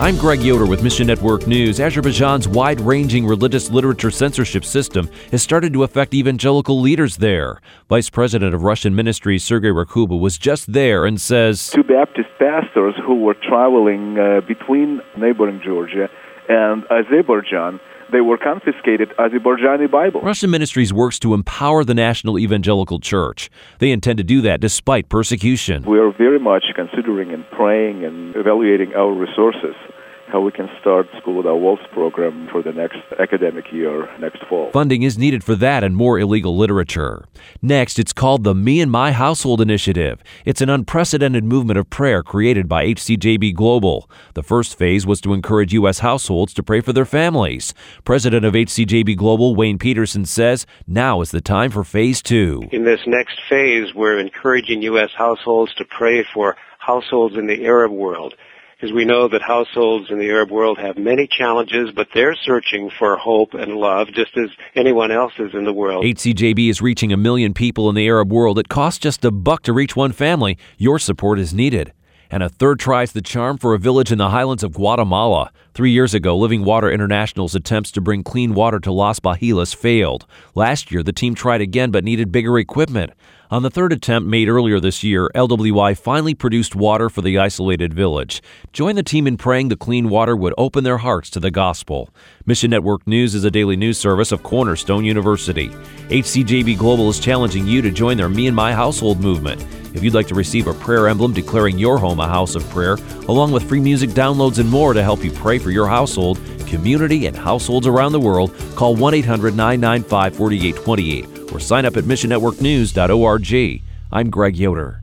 I'm Greg Yoder with Mission Network News. Azerbaijan's wide-ranging religious literature censorship system has started to affect evangelical leaders there. Vice President of Russian Ministries Sergei Rakuba was just there and says, Two Baptist pastors who were traveling between neighboring Georgia and Azerbaijan, they were confiscated Azerbaijani Bibles. Russian Ministries works to empower the national evangelical church. They intend to do that despite persecution. We are very much considering and praying and evaluating our resources, how we can start School Without Walls program for the next academic year, next fall. Funding is needed for that and more illegal literature. Next, it's called the Me and My Household Initiative. It's an unprecedented movement of prayer created by HCJB Global. The first phase was to encourage U.S. households to pray for their families. President of HCJB Global, Wayne Peterson, says now is the time for phase 2. In this next phase, we're encouraging U.S. households to pray for households in the Arab world, because we know that households in the Arab world have many challenges, but they're searching for hope and love just as anyone else is in the world. HCJB is reaching 1 million people in the Arab world. It costs just $1 to reach one family. Your support is needed. And a third tries the charm for a village in the highlands of Guatemala. 3 years ago, Living Water International's attempts to bring clean water to Las Bajilas failed. Last year, the team tried again but needed bigger equipment. On the third attempt made earlier this year, LWI finally produced water for the isolated village. Join the team in praying the clean water would open their hearts to the gospel. Mission Network News is a daily news service of Cornerstone University. HCJB Global is challenging you to join their Me and My Household movement. If you'd like to receive a prayer emblem declaring your home a house of prayer, along with free music downloads and more to help you pray for your household, community, and households around the world, call 1-800-995-4828 or sign up at missionnetworknews.org. I'm Greg Yoder.